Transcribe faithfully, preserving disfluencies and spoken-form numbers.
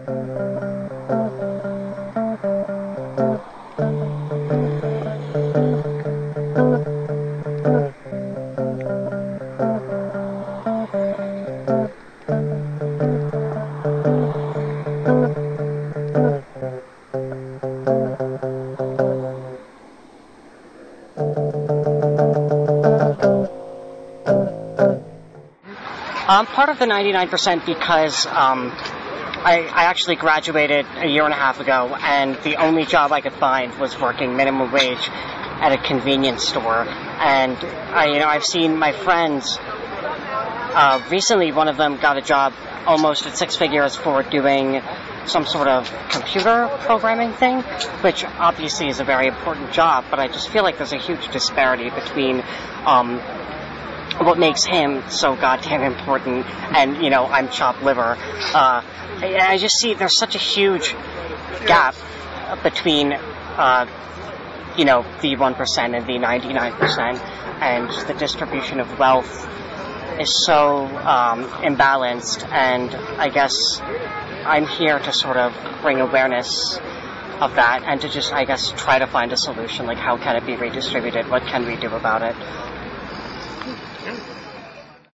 I'm part of the ninety-nine percent because um, I, I actually graduated a year and a half ago, and the only job I could find was working minimum wage at a convenience store. And I, you know, I've seen my friends. Uh, recently, one of them got a job almost at six figures for doing some sort of computer programming thing, which obviously is a very important job. But I just feel like there's a huge disparity between Um, what makes him so goddamn important, and, you know, I'm chopped liver. Uh, I, I just see there's such a huge gap between, uh, you know, the one percent and the ninety-nine percent, and the distribution of wealth is so um, imbalanced, and I guess I'm here to sort of bring awareness of that, and to just, I guess, try to find a solution, like how can it be redistributed, what can we do about it.